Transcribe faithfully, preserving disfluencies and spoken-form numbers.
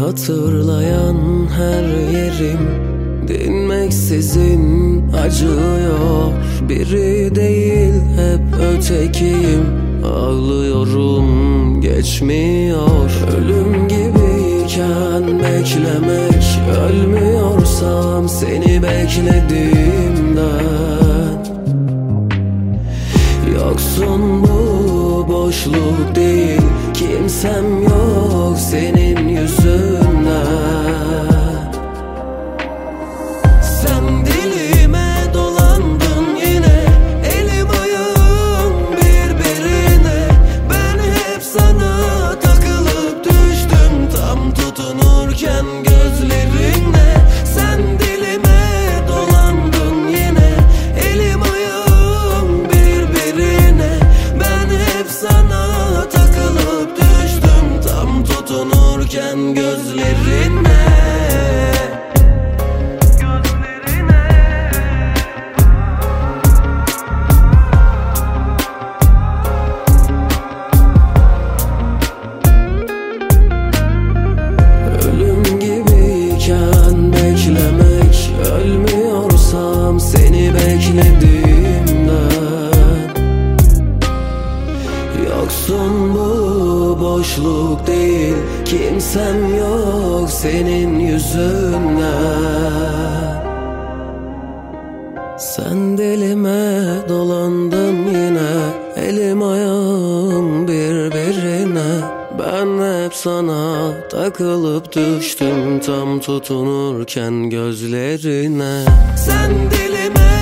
hatırlayan her yerim dinmeksizin acıyor. Biri değil hep ötekiyim, ağlıyorum geçmiyor. Ölüm gibiyken beklemek, ölmüyorsam seni beklediğimden. Yoksun bu boşluk değil, kimsem yok senin yüzünden. Sen dilime dolandın yine, elim ayağım birbirine. Ben hep sana takılıp düştüm, tam tutunurken gözlerinle. Sen dilime dolandın yine, elim ayağım birbirine. Ben hep sana takılıp düştüm, tam tutunurken gözlerinle. Beklemek, ölmüyorsam seni beklediğimden. Yoksun bu boşluk değil, kimsem yok senin yüzünden. Sen dilime dolandın yine, elim ayağım birbirine. Ben hep sana takılıp düştüm, tam tutunurken gözlerine. Sen dilime